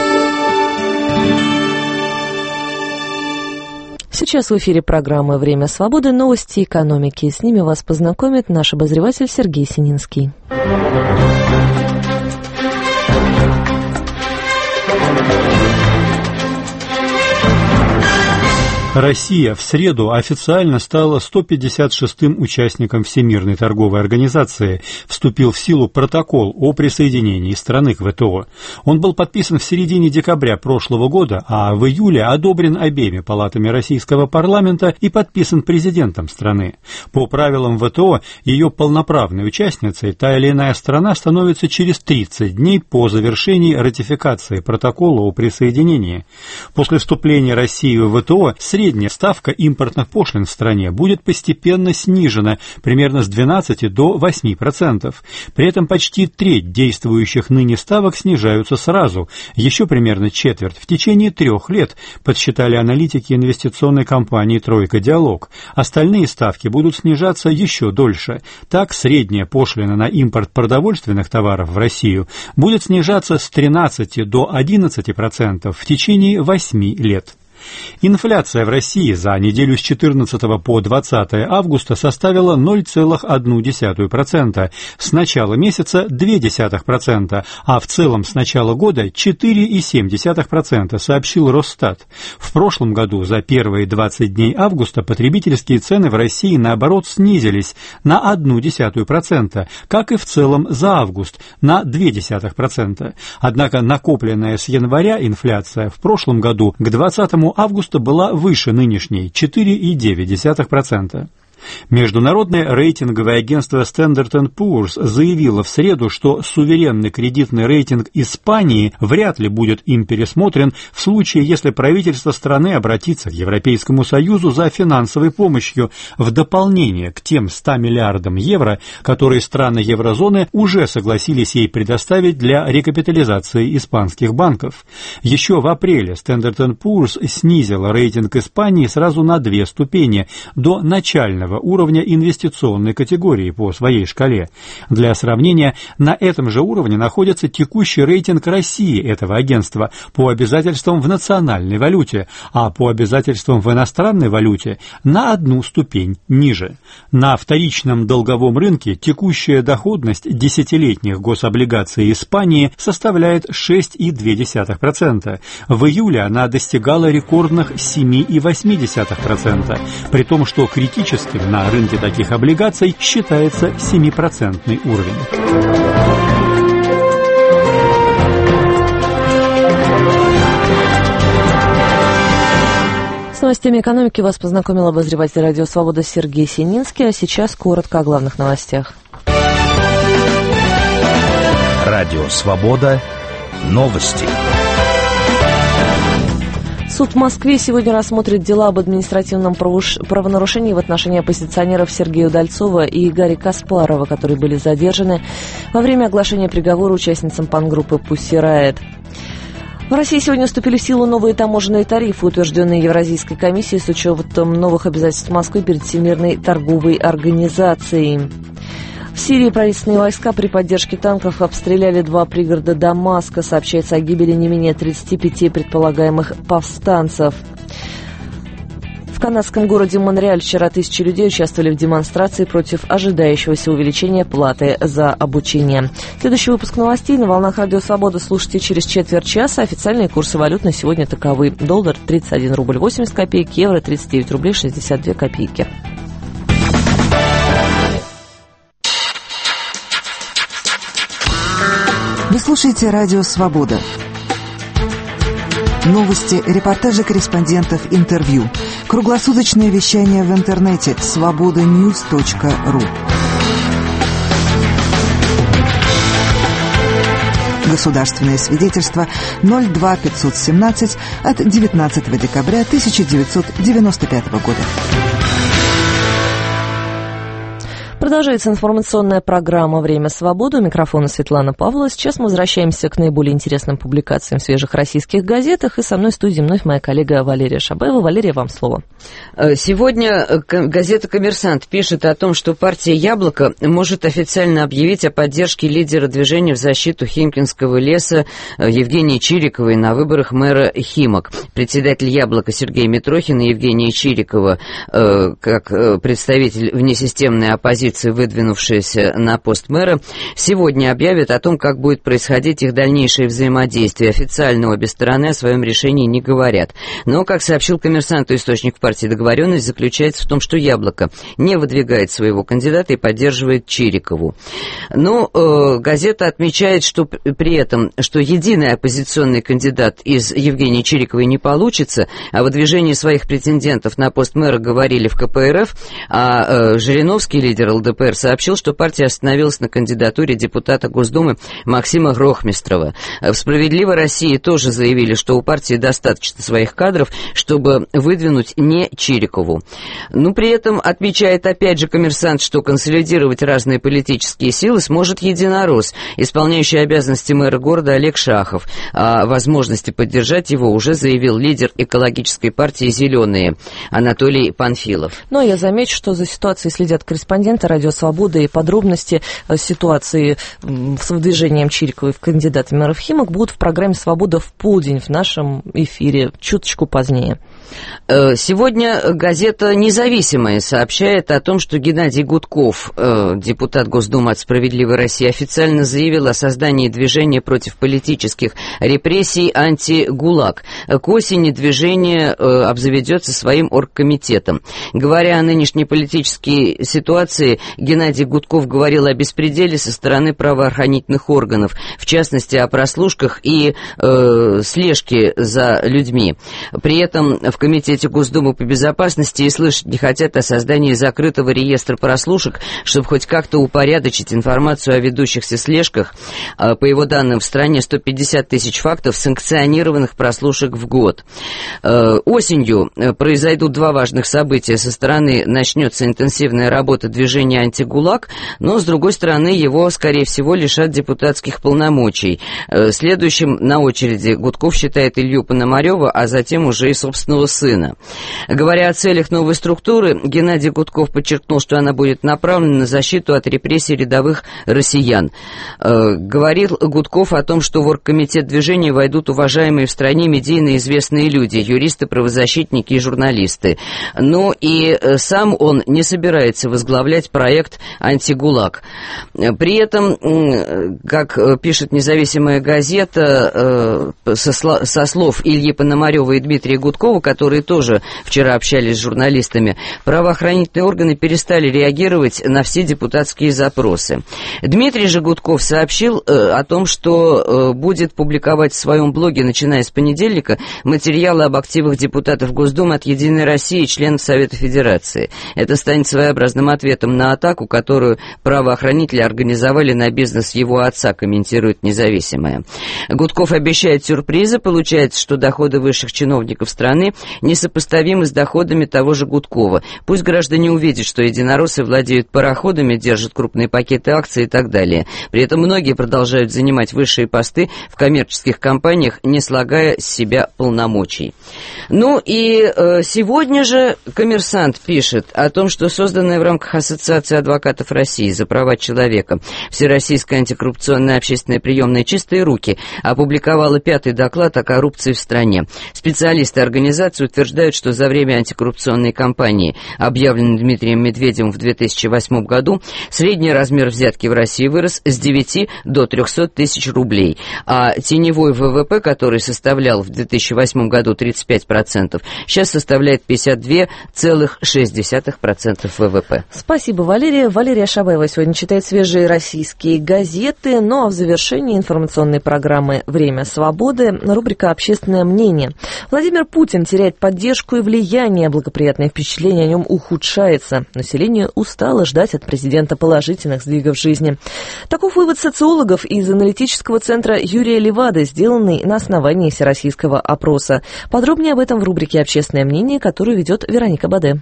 Сейчас в эфире программы «Время свободы», новости экономики. С ними вас познакомит наш обозреватель Сергей Сининский. Россия в среду официально стала 156-м участником Всемирной торговой организации. Вступил в силу протокол о присоединении страны к ВТО. Он был подписан в середине декабря прошлого года, а в июле одобрен обеими палатами российского парламента и подписан президентом страны. По правилам ВТО, ее полноправной участницей та или иная страна становится через 30 дней по завершении ратификации протокола о присоединении. После вступления России в ВТО средняя ставка импортных пошлин в стране будет постепенно снижена примерно с 12 до 8%. При этом почти треть действующих ныне ставок снижаются сразу, еще примерно четверть в течение 3 лет, подсчитали аналитики инвестиционной компании «Тройка Диалог». Остальные ставки будут снижаться еще дольше. Так, средняя пошлина на импорт продовольственных товаров в Россию будет снижаться с 13 до 11% в течение 8 лет. Инфляция в России за неделю с 14 по 20 августа составила 0,1%, с начала месяца 0,2%, а в целом с начала года 4,7%, сообщил Росстат. В прошлом году за первые 20 дней августа потребительские цены в России, наоборот, снизились на 0,1%, как и в целом за август на 0,2%. Однако накопленная с января инфляция в прошлом году к 20 августа была выше нынешней – 4,9%. Международное рейтинговое агентство Standard & Poor's заявило в среду, что суверенный кредитный рейтинг Испании вряд ли будет им пересмотрен в случае, если правительство страны обратится к Европейскому Союзу за финансовой помощью в дополнение к тем 100 миллиардам евро, которые страны еврозоны уже согласились ей предоставить для рекапитализации испанских банков. Еще в апреле Standard & Poor's снизила рейтинг Испании сразу на 2 ступени, до начального уровня инвестиционной категории по своей шкале. Для сравнения, на этом же уровне находится текущий рейтинг России этого агентства по обязательствам в национальной валюте, а по обязательствам в иностранной валюте на 1 ступень ниже. На вторичном долговом рынке текущая доходность десятилетних гособлигаций Испании составляет 6,2%. В июле она достигала рекордных 7,8%, при том, что критическим на рынке таких облигаций считается 7% уровень. С новостями экономики вас познакомил обозреватель «Радио Свобода» Сергей Сининский, а сейчас коротко о главных новостях. Радио Свобода. Новости. Суд в Москве сегодня рассмотрит дела об административном правонарушении в отношении оппозиционеров Сергея Удальцова и Гарри Каспарова, которые были задержаны во время оглашения приговора участницам панк-группы «Pussy Riot». В России сегодня вступили в силу новые таможенные тарифы, утвержденные Евразийской комиссией с учетом новых обязательств Москвы перед Всемирной торговой организацией. В Сирии правительственные войска при поддержке танков обстреляли 2 пригорода Дамаска. Сообщается о гибели не менее 35 предполагаемых повстанцев. В канадском городе Монреаль вчера тысячи людей участвовали в демонстрации против ожидающегося увеличения платы за обучение. Следующий выпуск новостей на волнах Радио Свобода слушайте через четверть часа. Официальные курсы валют на сегодня таковы. Доллар 31 рубль 80 копеек, евро 39 рублей 62 копейки. Вы слушаете Радио Свобода. Новости, репортажи корреспондентов, интервью. Круглосуточное вещание в интернете svobodanews.ru. Государственное свидетельство 02517 от 19 декабря 1995 года. Продолжается информационная программа «Время свободы». У микрофона Светлана Павлова. Сейчас мы возвращаемся к наиболее интересным публикациям в свежих российских газетах. И со мной в студии вновь моя коллега Валерия Шабаева. Валерия, вам слово. Сегодня газета «Коммерсант» пишет о том, что партия «Яблоко» может официально объявить о поддержке лидера движения в защиту Химкинского леса Евгении Чириковой на выборах мэра Химок. Председатель «Яблоко» Сергей Митрохин и Евгения Чирикова, как представитель внесистемной оппозиции, выдвинувшиеся на пост мэра, сегодня объявят о том, как будет происходить их дальнейшее взаимодействие. Официально обе стороны о своем решении не говорят. Но, как сообщил «Коммерсанту» источник в партии, договоренность заключается в том, что «Яблоко» не выдвигает своего кандидата и поддерживает Чирикову. Но газета отмечает, что при этом, что единый оппозиционный кандидат из Евгении Чириковой не получится, а выдвижении своих претендентов на пост мэра говорили в КПРФ, а Жириновский, лидер ЛДПР, сообщил, что партия остановилась на кандидатуре депутата Госдумы Максима Грохмистрова. В «Справедливой России» тоже заявили, что у партии достаточно своих кадров, чтобы выдвинуть не Чирикову. Но при этом отмечает опять же «Коммерсант», что консолидировать разные политические силы сможет единорос, исполняющий обязанности мэра города Олег Шахов. О возможности поддержать его уже заявил лидер экологической партии «Зеленые» Анатолий Панфилов. Ну, а я замечу, что за ситуацией следят корреспонденты «Радио Свобода», и подробности ситуации с выдвижением Чириковой в кандидаты мэра в Химок будут в программе «Свобода в полдень» в нашем эфире чуточку позднее. Сегодня газета «Независимая» сообщает о том, что Геннадий Гудков, депутат Госдумы от «Справедливой России», официально заявил о создании движения против политических репрессий «Антигулаг». К осени движение обзаведется своим оргкомитетом. Говоря о нынешней политической ситуации, Геннадий Гудков говорил о беспределе со стороны правоохранительных органов, в частности, о прослушках и слежке за людьми. При этом в Комитете Госдумы по безопасности и слышать не хотят о создании закрытого реестра прослушек, чтобы хоть как-то упорядочить информацию о ведущихся слежках. По его данным, в стране 150 тысяч фактов санкционированных прослушек в год. Осенью произойдут два важных события. Со стороны начнется интенсивная работа движения «Антигулаг», но, с другой стороны, его, скорее всего, лишат депутатских полномочий. Следующим на очереди Гудков считает Илью Пономарева, а затем уже и собственного сына. Говоря о целях новой структуры, Геннадий Гудков подчеркнул, что она будет направлена на защиту от репрессий рядовых россиян. Говорил Гудков о том, что в оргкомитет движения войдут уважаемые в стране медийно известные люди, юристы, правозащитники и журналисты. Но и сам он не собирается возглавлять проект «Антигулаг». При этом, как пишет независимая газета, со слов Ильи Пономарева и Дмитрия Гудкова, которые тоже вчера общались с журналистами, правоохранительные органы перестали реагировать на все депутатские запросы. Дмитрий же Гудков сообщил о том, что будет публиковать в своем блоге, начиная с понедельника, материалы об активах депутатов Госдумы от «Единой России» и членов Совета Федерации. Это станет своеобразным ответом на атаку, которую правоохранители организовали на бизнес его отца, комментирует независимая. Гудков обещает сюрпризы. Получается, что доходы высших чиновников страны несопоставимы с доходами того же Гудкова. Пусть граждане увидят, что единороссы владеют пароходами, держат крупные пакеты акций и так далее. При этом многие продолжают занимать высшие посты в коммерческих компаниях, не слагая с себя полномочий. Ну и сегодня же «Коммерсант» пишет о том, что созданная в рамках Ассоциации адвокатов России за права человека Всероссийская антикоррупционная общественная приемная «Чистые руки» опубликовала 5-й доклад о коррупции в стране. Специалисты организации утверждают, что за время антикоррупционной кампании, объявленной Дмитрием Медведевым в 2008 году, средний размер взятки в России вырос с 9 до 300 тысяч рублей, а теневой ВВП, который составлял в 2008 году 35%, сейчас составляет 52,6% ВВП. Спасибо, Валерия. Валерия Шабаева сегодня читает свежие российские газеты. Ну а в завершении информационной программы «Время свободы» рубрика «Общественное мнение». Владимир Путин теряет поддержку и влияние. Благоприятное впечатление о нем ухудшается. Население устало ждать от президента положительных сдвигов в жизни. Таков вывод социологов из аналитического центра Юрия Левады, сделанный на основании всероссийского опроса. Подробнее об этом в рубрике «Общественное мнение», которую ведет Вероника Баде.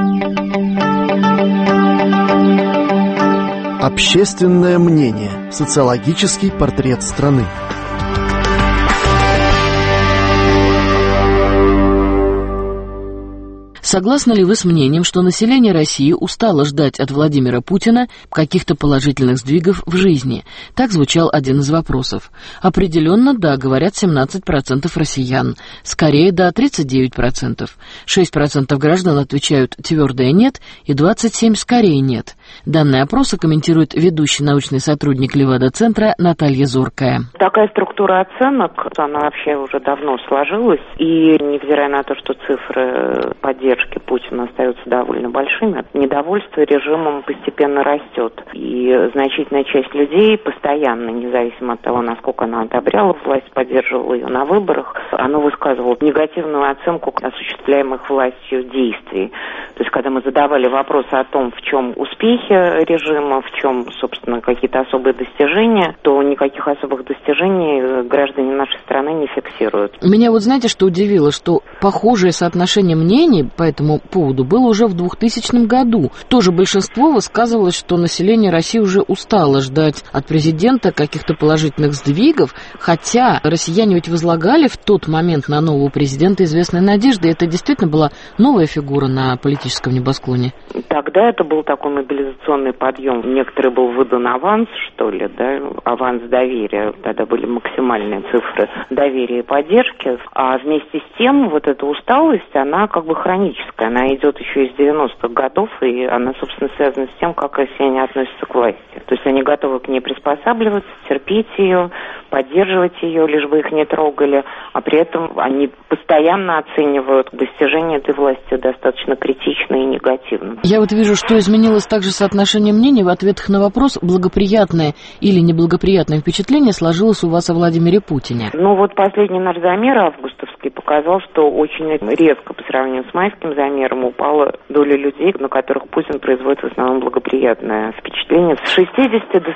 Общественное мнение. Социологический портрет страны. Согласны ли вы с мнением, что население России устало ждать от Владимира Путина каких-то положительных сдвигов в жизни? Так звучал один из вопросов. Определенно, да, говорят 17% россиян. Скорее, да, 39%. 6% граждан отвечают твердое «нет» и 27% скорее «нет». Данные опроса комментирует ведущий научный сотрудник Левада-центра Наталья Зоркая. Такая структура оценок, она вообще уже давно сложилась. И невзирая на то, что цифры поддержки Путина остаются довольно большими, недовольство режимом постепенно растет. И значительная часть людей постоянно, независимо от того, насколько она одобряла власть, поддерживала ее на выборах, она высказывала негативную оценку осуществляемых властью действий. То есть, когда мы задавали вопросы о том, в чем успехи режима, в чем, собственно, какие-то особые достижения, то никаких особых достижений граждане нашей страны не фиксируют. Меня вот знаете, что удивило, что похожее соотношение мнений по этому поводу было уже в 2000 году. Тоже большинство высказывалось, что население России уже устало ждать от президента каких-то положительных сдвигов, хотя россияне ведь возлагали в тот момент на нового президента известные надежды, и это действительно была новая фигура на политическом небосклоне. Тогда это был такой мобилизационный подъем. Некоторые был выдан аванс, что ли, да, аванс доверия. Тогда были максимальные цифры доверия и поддержки. А вместе с тем вот эта усталость, она как бы хроническая. Она идет еще из 90-х годов, и она, собственно, связана с тем, как россияне относятся к власти. То есть они готовы к ней приспосабливаться, терпеть ее, поддерживать ее, лишь бы их не трогали, а при этом они постоянно оценивают достижения этой власти достаточно критично. критично и негативно. Я вот вижу, что изменилось также соотношение мнений в ответах на вопрос, благоприятное или неблагоприятное впечатление сложилось у вас о Владимире Путине. Ну вот последний наш замер августовский показал, что очень резко по сравнению с майским замером упала доля людей, на которых Путин производит в основном благоприятное впечатление. С 60 до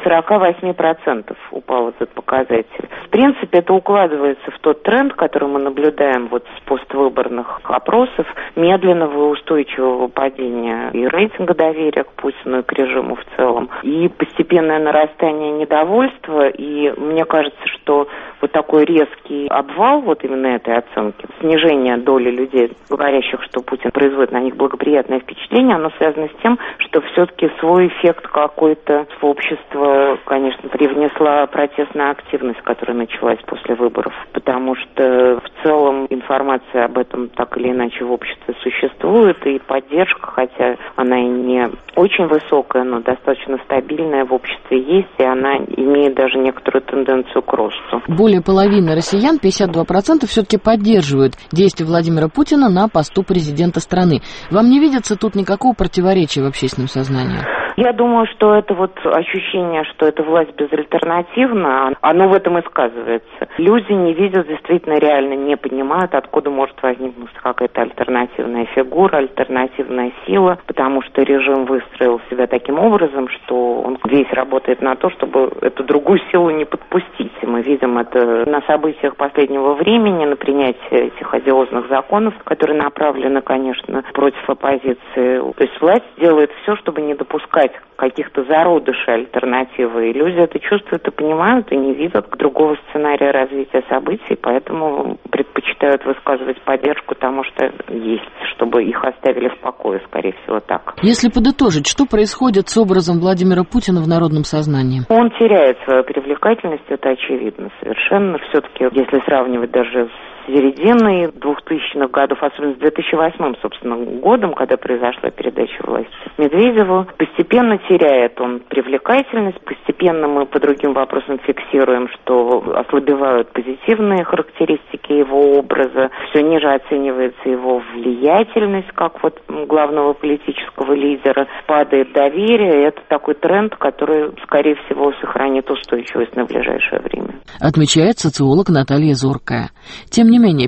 48% упал этот показатель. В принципе, это укладывается в тот тренд, который мы наблюдаем вот с поствыборных опросов, медленного и устойчивого падения и рейтинга доверия к Путину и к режиму в целом, и постепенное нарастание недовольства. И мне кажется, что вот такой резкий обвал вот именно этой оценки, снижение доли людей, говорящих, что Путин производит на них благоприятное впечатление, оно связано с тем, что все-таки свой эффект какой-то в общество, конечно, привнесла протестная активность, которая началась после выборов, потому что в целом информация об этом так или иначе в обществе существует, и поддержка, хотя она и не очень высокая, но достаточно стабильная в обществе есть, и она имеет даже некоторую тенденцию к росту. Более половины россиян, 52%, все-таки поддерживают действия Владимира Путина на посту президента страны. Вам не видится тут никакого противоречия в общественном сознании? Я думаю, что это вот ощущение, что эта власть безальтернативна, оно в этом и сказывается. Люди не видят, действительно реально не понимают, откуда может возникнуть какая-то альтернативная фигура, альтернативная сила, потому что режим выстроил себя таким образом, что он весь работает на то, чтобы эту другую силу не подпустить. И мы видим это на событиях последнего времени, на принятии этих одиозных законов, которые направлены, конечно, против оппозиции. То есть власть делает все, чтобы не допускать каких-то зародышей альтернативы. И люди это чувствуют и понимают, и не видят другого сценария развития событий, поэтому предпочитают высказывать поддержку тому, что есть, чтобы их оставили в покое, скорее всего, так. Если подытожить, что происходит с образом Владимира Путина в народном сознании? Он теряет свою привлекательность, это очевидно совершенно. Все-таки, если сравнивать даже с середины 2000-х годов, особенно с 2008, собственно, годом, когда произошла передача власти Медведеву, постепенно теряет он привлекательность, постепенно мы по другим вопросам фиксируем, что ослабевают позитивные характеристики его образа, все ниже оценивается его влиятельность, как вот главного политического лидера, падает доверие, это такой тренд, который, скорее всего, сохранит устойчивость на ближайшее время. Отмечает социолог Наталья Зоркая. Тем не менее,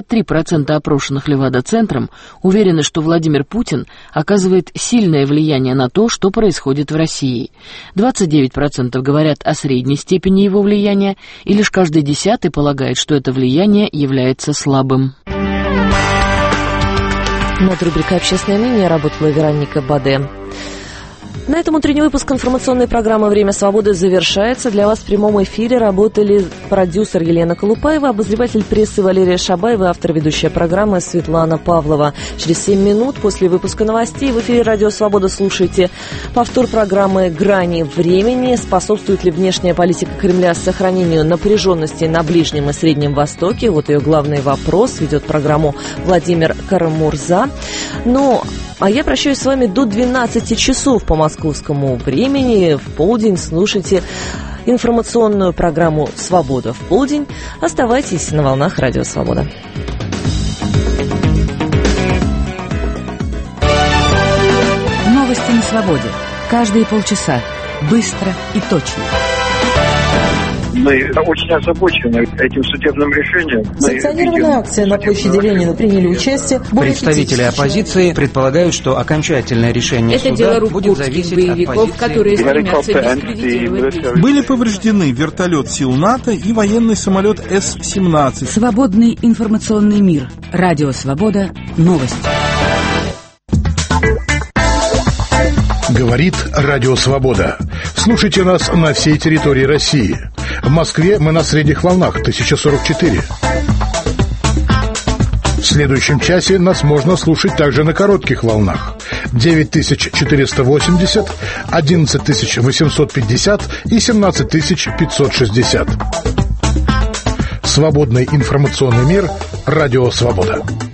53% опрошенных Левада-центром уверены, что Владимир Путин оказывает сильное влияние на то, что происходит в России. 29% говорят о средней степени его влияния, и лишь каждый 10-й полагает, что это влияние является слабым. Над рубрикой «Общественное мнение» работала Вероника Баде. На этом утренний выпуск информационной программы «Время свободы» завершается. Для вас в прямом эфире работали продюсер Елена Колупаева, обозреватель прессы Валерия Шабаева, автор ведущая программы Светлана Павлова. Через 7 минут после выпуска новостей в эфире «Радио Свобода» слушайте повтор программы «Грани времени». Способствует ли внешняя политика Кремля сохранению напряженности на Ближнем и Среднем Востоке? Вот ее главный вопрос. Ведет программу Владимир Карамурза. А я прощаюсь с вами до 12 часов по московскому времени. В полдень слушайте информационную программу «Свобода в полдень». Оставайтесь на волнах «Радио Свобода». Новости на свободе. Каждые полчаса. Быстро и точно. Мы очень озабочены этим судебным решением. Санкционированная акция на площади Ленина приняли участие. Представители оппозиции предполагают, что окончательное решение суда будет зависеть от позиции. Которые стремятся дискредитировать. Были повреждены вертолет сил НАТО и военный самолет С-17. Свободный информационный мир. Радио Свобода. Новости. Говорит Радио Свобода. Слушайте нас на всей территории России. В Москве мы на средних волнах 1044. В следующем часе нас можно слушать также на коротких волнах 9480, 11850 и 17560. Свободный информационный мир. Радио Свобода.